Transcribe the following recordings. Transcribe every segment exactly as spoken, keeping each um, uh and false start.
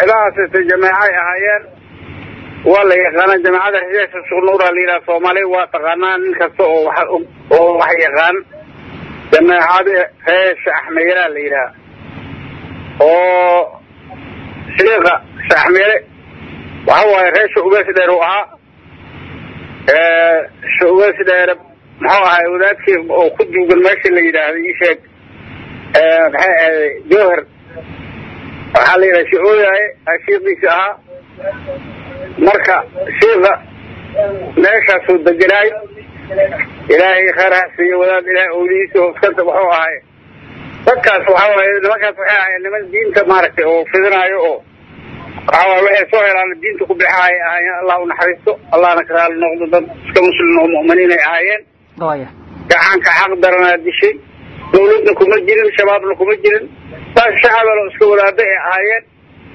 إذا جماعة أهيان ولا يغنى جماعة هي السنورة اللي الصومالي وتغنى نكسو وحيغان جماعة هي شحميرة اللي لها أو شيخة شحميرة وهو هي شعوبة دروها شعوبة دروها محوها يودات كيف أو كدوا بالمشي اللي لها يشك جوهر حاليا شعوبة أشياء بيسها مركا شيخة ماشى سود الجلاي إلهي خيرها في ولاد إلهي أوليسه وكتب وحوها هاي فكاس وحوها لما كانت وحوها لما الدين تمارك وفذنا يؤو وحوها وحي صغير على الدين تقبل هاي الله نحرسه الله نكرها لنغضب كمسلمين ومؤمنين آيين كحان كحق درنا هذا الشيء دولتنا كمجرين شبابنا كمجرين فالشعب لو اسكوا لابئ آيين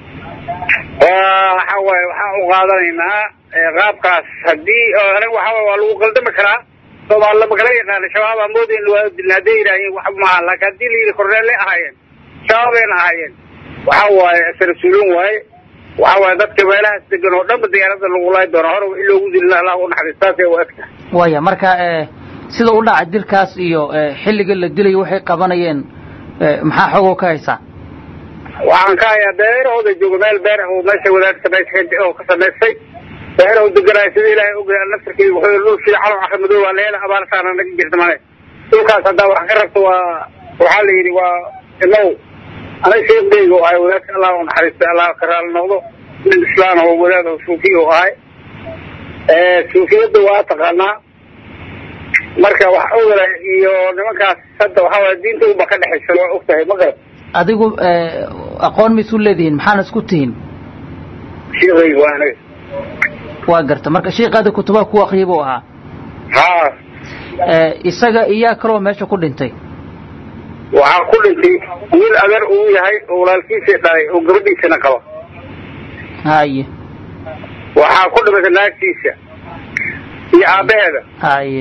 وحوي وحاو قادرينا غابكاس هدي أنا وحوي والو قلدم كرا طبعا لما كلا يقال شباب أمودين الهدي رأي وحب معه لكن هدي اللي يخرج لي أهين شبابين أهين وحوي سرسلون وهاي وحوي ذات كبيرة استجنوا لما ديارات الولاية دورهم إلا وجود الله الله ونحرساته وأكثر. ويا مركا sida u dhaca dilkaas iyo xilliga la dilay waxay qabanayeen maxaa xogo ka haysa waxaan ka hayaa beer oo joogo meel beer oo meesha wadaad sameysay oo ka sameysay beer oo deganay sidii ilaahay og yahay naftirkii wuxuu loo fiican oo axmadow waa leela abaal saana naga jirta male dhulkaas hadda wax ka rabto waa waxa la yiri waa inuu ana sheegaygo ay wadaad Allah oo naxariisto Allah ka raal noqdo min islaam oo wadaad oo suufi oo ahay ee suufiyadu waa taqaanaa marka wax ogaay iyo nimankaas hadda waxa waa diinta u baka dhaxaysan waa ogtahay magar adigu aqoon misul leedin maxaan isku tiin sheegay waana waa garta marka sheeqada kutuba ku aqriibo aha ha ee isaga iya karo meesha ku dhintay waxa ku dhintay wiil agar uu yahay oo walaalkiisa dhalay oo gabadhiisana qaba haye waxa ku dhintay naagtiisa iyo aabaheeda haye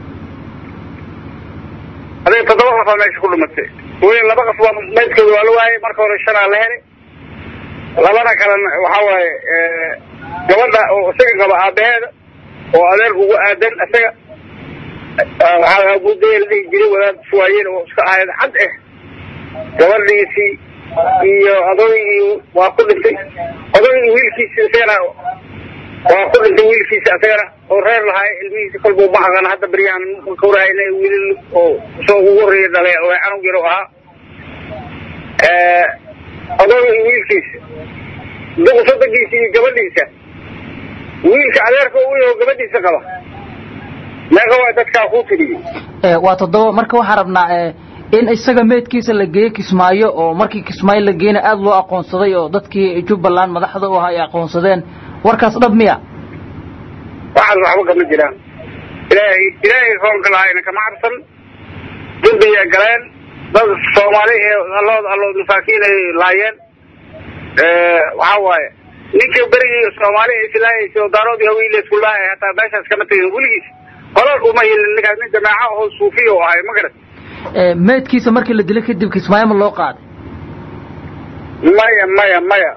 هذا تدور في المشي كله متى وين لا بقى في ميت كده ولا واي مركو رشنا لهني لبنا كان وحوي جوالنا وسجن قبل هذا وأدر هو أدن أسجن هذا أبو ديل اللي يجري ولا شويين وسكاهد حد إيه جوال ليسي iyo adoon waa ku dhintay adoon wiilkiisa seena waa ku dhintay wiilkiisa asagana oo reer lahay ilmihiisa kolba baxan hadda bariyaan ku raayay wiil oo soo ugu reeday oo aan u giro ah ee adoon wiilkiisa dad saddegiisa gabadhiisa wiilka adeerka uu yahay gabadhiisa qaba naga waa dadka ku tiriyay ee waa todoba marka waxa rabnaa ee in isaga meedkiisa la geeyo Kismaayo oo markii Kismaayo la geeyna aad loo aqoonsaday oo dadkii Jubbaland madaxda u ahaa ay aqoonsadeen warkaas dhab miya waxa waxba kama jiraan ilaahay ilaahay hoolka lahayn kama cabsan dulbiga galeen dad Soomaali ee Allah Allah masaakiin ay laayeen ee waxa waaye ninka bariga Soomaali islaahay soo daarood iyo wiil isku laahay hatta meeshaas kama tagin wiligiis qolal uma yeelin ninka jamaaca oo suufi oo ay magarat ee meedkiisa markii la dilay kadib Kismaayo ma loo qaaday maya maya maya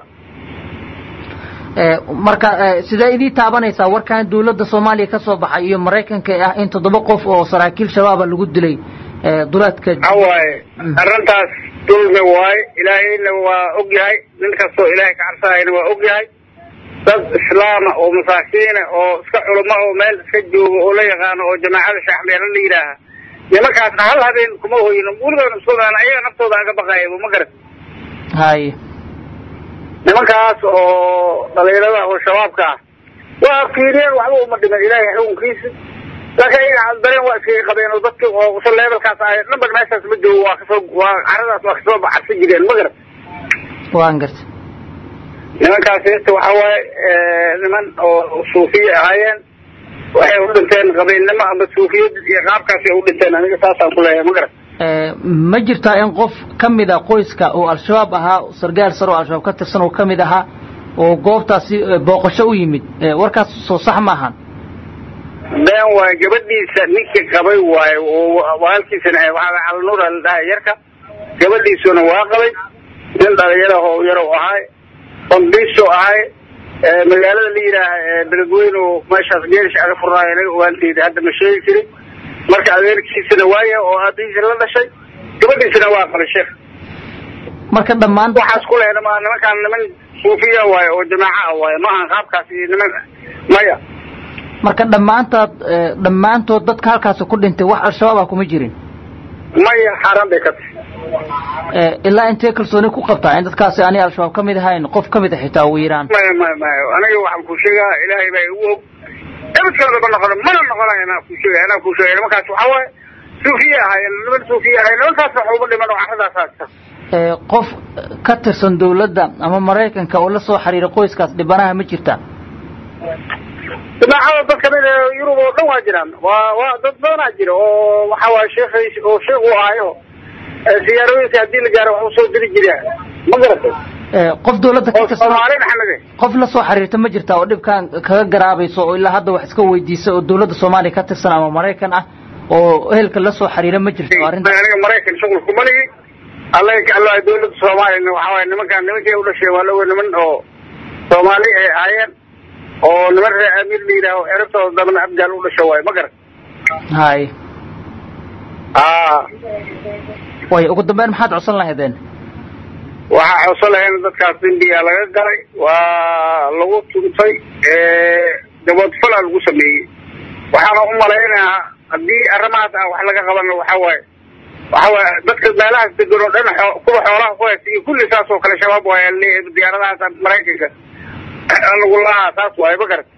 ee marka sida idii taabanaysa warkaan dawladda Soomaaliya ka soo baxay iyo Mareykanka ah in toddoba qof oo saraakiil shabaab lagu dilay ee duleedka away arintaas dulmi waay ilaahayna waa og yahay ninka soo ilaahay ka cabsanayna waa og yahay dad islaam oo masaakiin oo iska culimo oo meel iska joogo oo la yaqaan oo jamaacada shaaxmeeran la yiraahdo nimankaas hal habeen kuma hooyino guriga Soomaaliya ayaga naftooda aga baqayay ma garan hay nimankaas oo dhalinyarada oo shabaabka waa fiiriyeen waxba uma dhiman ilaahay xukunkiisa laakiin ay dareen waa iska qabeen oo dadka oo soo levelkaas ay number meeshaas ma joogo waa kasoo waa caradaas waa kasoo baxsan jireen ma garan waan gartay nimankaas waxa waaye niman oo suufiye ahaayeen waxay u dhinteen qabiilnimo ama suufiyad iyo qaabkaas ay u dhinteen aniga taasaan ku leeyahay ma garan ee ma jirtaa in qof kamid ah qoyska oo al-shabaab ahaa sargaal saro al-shabaab ka tirsan oo kamid aha oo goobtaasi booqasho u yimid warkaas soo sax ma ahan been waa gabadhiisa ninkii qabay waay oo waalkiisana waxa Al Nuur al-Daa yarka gabadhiisuna waa qabay nin dhalinyaro oo yar oo ahay qondiso ahay magaalada la yiraahdo beledweyne oo meeshaas geerish aga furnaayeen waanteed hadda ma sheegi jirin marka adeerkiisana waaye oo aabbihiisa la dhashay gabadhiisana waa qalay sheekh marka dhammaan waxaas ku leeyahay ma nimankaan niman suufiya waaye oo jamaaca waaye ma ahan qaabkaas iyo niman maya marka dhammaantood dhammaantood dadka halkaas ku dhintay wax al-shabaab kuma jirin maya xaraan bay ka tahay ilaa intee kalsooni ku qabtaa in dadkaasi ani al-shabaab ka mid ahayn qof ka mid ah xitaa wiiraan maya maya maya aniga waxaan ku sheegaa ilaahay baa igu og abad kale ma noqon mana noqonayna ku sheegaa ana ku sheegaa markaas waxa waaye suufiya ahaayeen niman suufiya ahaayeen nimankaas waxa ugu dhiman carradaas haasta qof ka tirsan dawladda ama Mareykanka oo la soo xiriiray qoyskaas dhibanaha ma jirta jamaaca dadka mid Yurub oo dhan waa jiraan waa waa dad badan jira oo waxa waa sheekhiis oo sheekh uu ahayo siyaarooyinka hadii la gaaro waxa soo diri jiray ma garatay qof dawladda ka tirsan Soomaali Maxamed qof la soo xiriirta ma jirta oo dhibkan kaga garaabayso oo ilaa hadda wax iska weydiisay oo dawladda Soomaaliya ka tirsan ama Mareykan ah oo ehelka la soo xiriiray ma jirto arrinta aniga Mareykan shaqo ku maligi Allah ka Allah dawladda Soomaaliya waxa way nimankan nimankii u dhashay waa loo niman oo Soomaali ay ahaayeen oo niman reer Amir liiraa oo erabtooda dabna abgaal u dhashay way ma garan hay ah way ugu dambeyn maxaad codsan lahaydeen waxa codsan lahayn dadkaas India laga galay waa lagu tuntay ee dabad fala lagu sameeyay waxaana u maleynayaa hadii arrimahaas wax laga qaban waxa way waxa way dadka meelaha degan oo dhan ku xoolaha ku hayay kulli saas oo kale shabaab way leeyahay diyaaradaha Mareykanka anagu la taas way ma garan